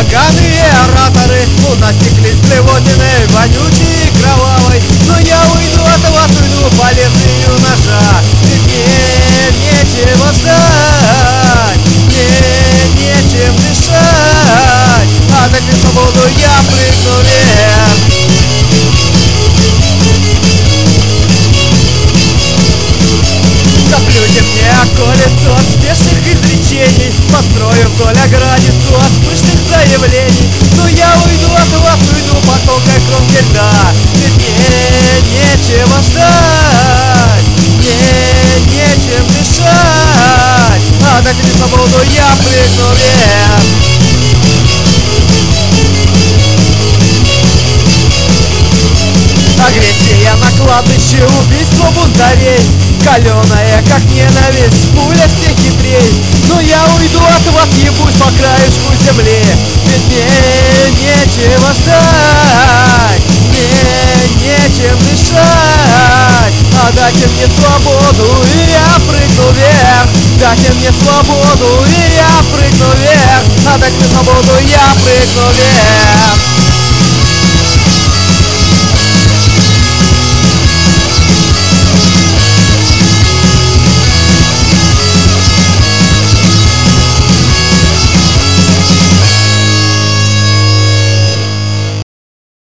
поганые ораторы у нас теклись блевотиной, вонючей и кровавой. Но я уйду от вас, уйду по лезвию ножа. Ведь мне нечего ждать, мне нечем дышать. А так на свободу я прыгну вверх. Заплюйте мне колесо спешных изречений, построю вдоль оградицу от пышных заявлений. Но я уйду от вас, уйду по тонкой кромке льда. Ведь мне нечего ждать, мне нечем дышать. А дайте мне свободу, я прыгну вверх. Агрессия на кладбище, убийство бунтарей, каленая, как ненависть, пуля всех хитрей. Но я уйду от вас, ебусь по краешку земли. Ведь мне нечего ждать, мне нечем дышать. А дайте мне свободу, и я прыгну вверх. Дайте мне свободу, и я прыгну вверх. А дайте мне свободу, я прыгну вверх.